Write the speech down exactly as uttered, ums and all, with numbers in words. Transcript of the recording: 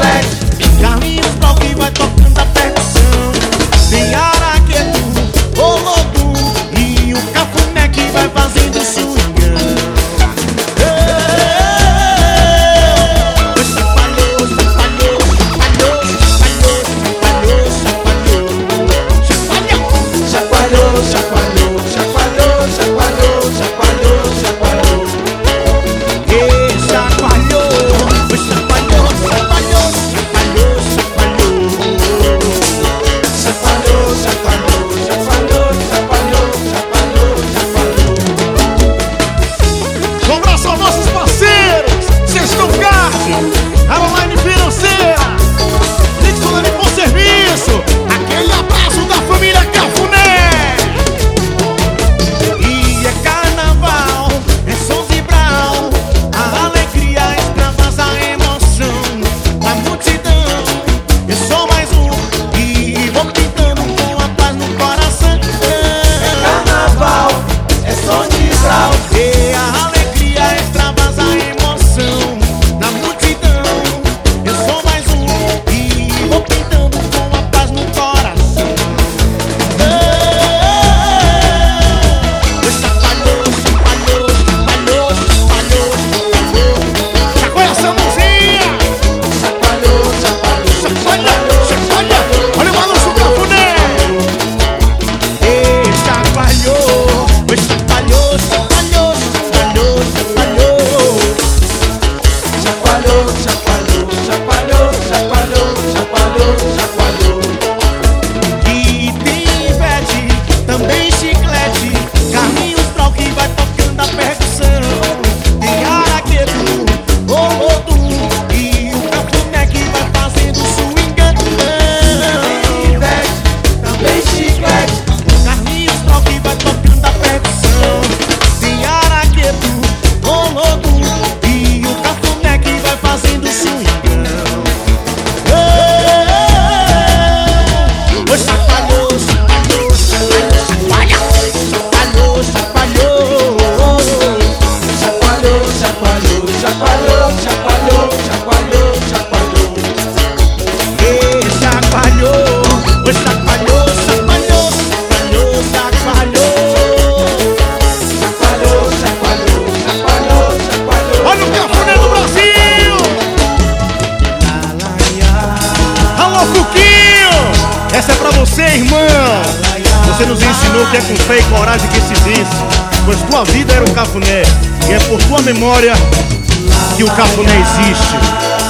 chiclete. Carlinhos Brau que vai tocando a percussão. Tem Araqueto, Olodum e o Cafuné que vai fazendo o swingão. Chacoalhou, chacoalhou, chacoalhou, chacoalhou, chacoalhou, chacoalhou, chacoalhou, chacoalhou, chacoalhou, chacoalhou, chacoalhou. E chacoalhou, chacoalhou, chacoalhou, chacoalhou, chacoalhou, chacoalhou, chacoalhou, chacoalhou, chacoalhou, chacoalhou. Um abraço aos nossos parceiros, Sextão Card, Aroline Financeira, Dixon Bom Serviço. Aquele abraço da família Cafuné. E é carnaval, é Sons e Brau, a alegria extravasa a emoção da multidão. Eu sou mais um e vou pintando com a paz no coração. É carnaval, é som de brau. E a alegria extravasa a emoção da multidão. Eu sou mais um e vou pintando com a paz no coração. Chacoalhou, chacoalhou, chacoalhou, chacoalhou, chacoalhou. Chacoalha essa mãozinha. Chacoalhou, chacoalhou, Chacoalha, chacoalha. Olha o balanço Cafuné. E chacoalhou, foi chacoalhou, chacoalhou, chacoalhou, chacoalhou. chacoalhou, chacoalhou, chacoalhou, chacoalhou, chacoalhou, chacoalhou. E tem Ivete, também chiclete. Carlinhos Brau que vai tocando a percussão. Tem Araqueto, Olodum e o Cafuné que vai fazendo o swingão. Ivete, também chiclete. Carlinhos Brau que vai tocando a percussão. Tem Araqueto, Olodum e o Cafuné que vai fazendo o swingão. Oi, chacoalhou, chacoalhou, chacoalhou, chacoalhou, chacoalhou. Chacoalhou, chacoalhou, chacoalhou, chacoalhou, chacoalhou, chacoalhou. E chacoalhou, oi, chacoalhou, chacoalhou, chacoalhou, chacoalhou. Chacoalhou, chacoalhou, chacoalhou, chacoalhou. Olha o Cafuné do Brasil. Alô, Cuquinho. Essa é pra você, irmão. Você nos ensinou que é com fé e coragem que se vence, pois tua vida era o Cafuné, e é por tua memória que o Cafuné existe.